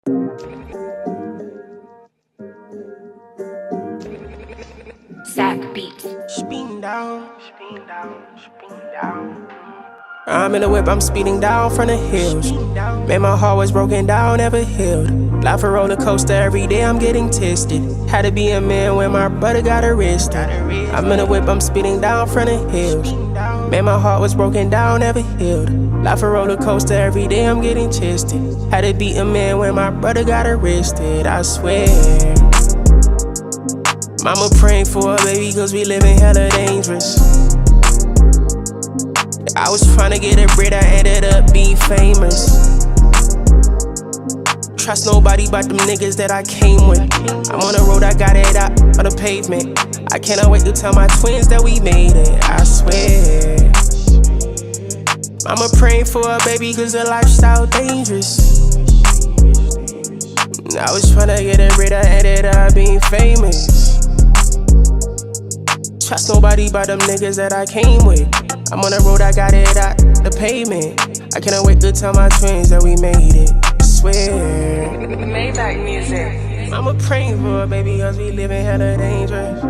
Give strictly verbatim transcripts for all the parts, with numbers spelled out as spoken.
Zach Beats. Speeding down, speeding down, speeding down. I'm in the whip, I'm speeding down from the hills. Man, my heart was broken down, never healed. Life a roller coaster, every day I'm getting tested. Had to be a man when my brother got arrested. I'm in the whip, I'm speeding down from the hills. Man, my heart was broken down, never healed. Life a roller coaster, every day I'm getting tested. Had to be a man when my brother got arrested, I swear. Mama praying for a baby cause we living hella dangerous. I was tryna get a bread, I ended up being famous. Trust nobody but them niggas that I came with. I'm on the road, I got it out on the pavement. I cannot wait to tell my twins that we made it, I swear. Mama praying for a baby cause the lifestyle dangerous. I was tryna get a bread, I ended up being famous. Trust nobody but them niggas that I came with. I'm on the road, I got it out the pavement. I cannot wait to tell my twins that we made it, I swear. Maybach music. Mama praying for a baby cause we living hella dangerous.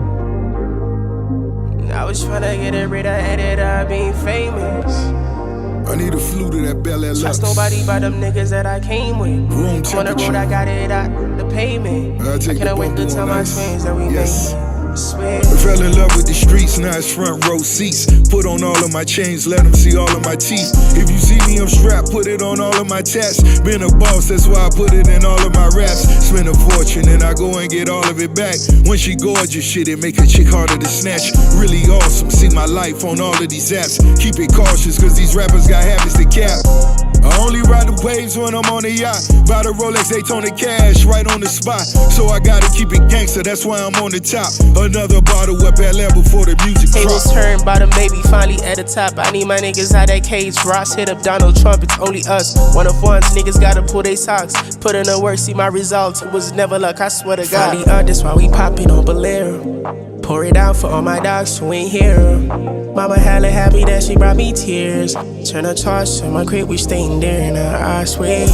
I was tryna get a bread, I ended up being famous. I need a flute to that Bel Air Trust nobody but them niggas that I came with. Room I'm on the road, I got it out the pavement. I cannot wait to tell my twins that we yes. made it. I fell in love with the streets, now it's front row seats. Put on all of my chains, let them see all of my teeth. If you see me, I'm strapped, put it on all of my tats. Been a boss, that's why I put it in all of my raps. Spend a fortune and I go and get all of it back. When she gorgeous, shit, it make a chick harder to snatch. Really awesome, see my life on all of these apps. Keep it cautious, cause these rappers got habits to cap. I only ride the waves when I'm on the yacht. Buy the Rolex Daytona cash right on the spot. So I gotta keep it gangster, that's why I'm on the top. Another bottle of Bel Air before the music drop. Tables turned by the baby, finally at the top. I need my niggas out that cage. Ross hit up Donald Trump, it's only us. One of ones, niggas gotta pull they socks. Put in the work, see my results. It was never luck, I swear to God. Finally up, that's why we poppin' on Bolero. Pour it out for all my dogs who ain't here. Mama hella happy that she brought me tears. Turn a charge to my crib, we staying there, now I swear.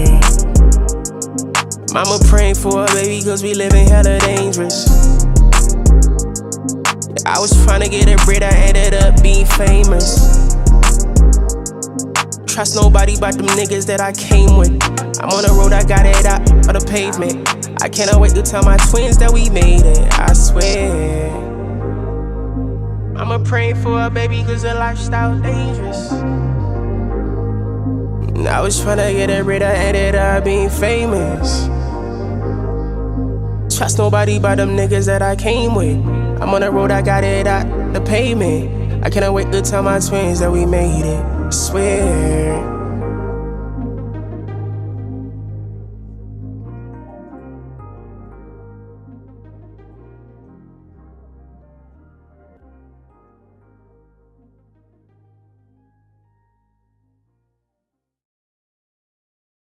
Mama praying for a baby cause we living hella dangerous. I was tryna get a bread, I ended up being famous. Trust nobody but them niggas that I came with. I'm on the road, I got it out on the pavement. I cannot wait to tell my twins that we made it, I swear. I'ma pray for a baby cause the lifestyle dangerous. I was tryna get a bread, I ended up being famous. Trust nobody but them niggas that I came with. I'm on the road, I got it out the pavement. I cannot wait to tell my twins that we made it, I swear.